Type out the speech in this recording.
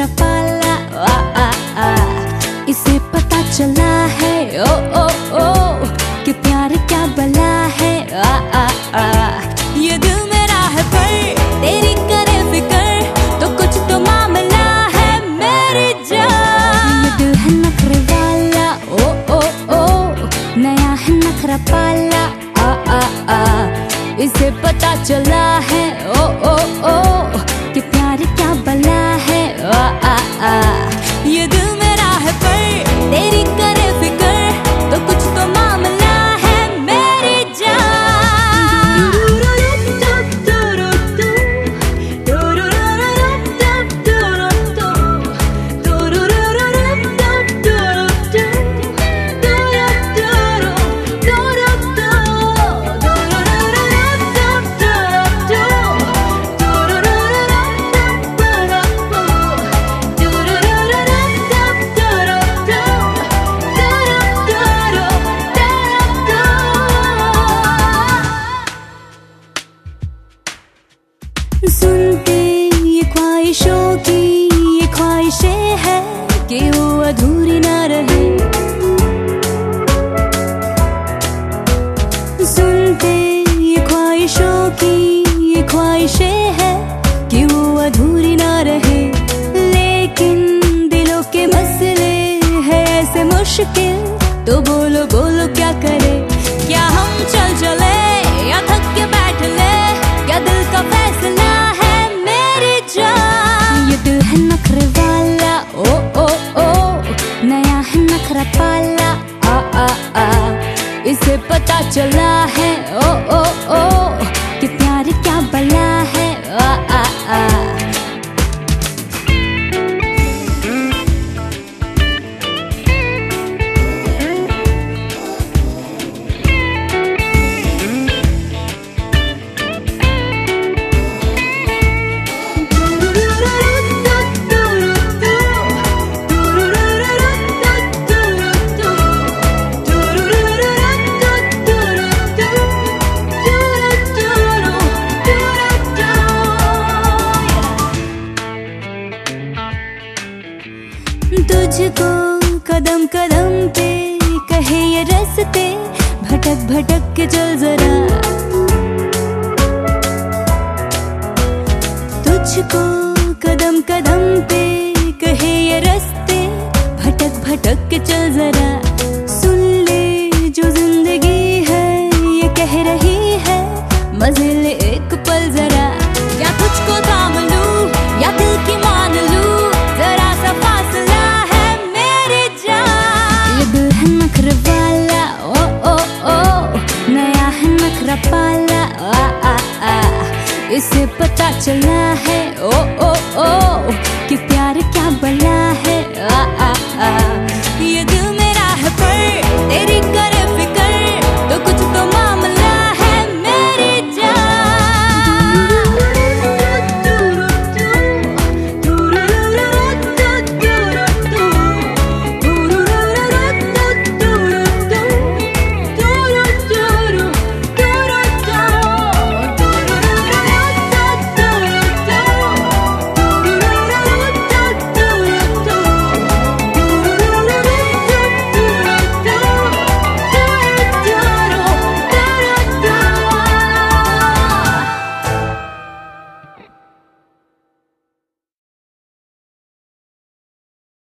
नखरा पाला इसे पता चला है ओ ओ ओ कि प्यार क्या बला है ये दिल मेरा है पर तेरी करे फिकर तो कुछ तो मामला है मेरी जान। ये दिल है नखरे वाला ओ ओ ओ नया है नखरा पाला इसे पता चला है ओ ओ ओ कि प्यार क्या बला है ये दिल मेरा है पर तेरी करे फिकर तो कुछ तो मामला है मेरी सुनते ये ख्वाहिशों की ये ख्वाहिशें है कि वो अधूरी ना रहे। सुनते ये ख्वाहिशों की ये ख्वाहिशें है कि वो अधूरी ना रहे। लेकिन दिलों के मसले है ऐसे मुश्किल तो बोलो बोलो क्या करे। क्या हम चल चले या थक के बैठ ले क्या दिल का फैसला है मेरी जान। ये दिल है नखरे वाला ओ ओ ओ नया है नखरा पाला इसे पता चला है ओ ओ ओ कि प्यार क्या बला है तुझको कदम कदम पे कहे ये रास्ते भटक भटक के चल जरा। तुझको कदम कदम पे कहे ये रास्ते भटक भटक के चल जरा। सुन ले जो जिंदगी है ये कह रही है मजे ले एक पल जरा। या तुझको थाम लूं या दिल की मान लूं जरा सा फासला है मेरी जान। ये दिल है नखरे वाला ओ ओ ओ नया है नखरा पाला इसे पता चला है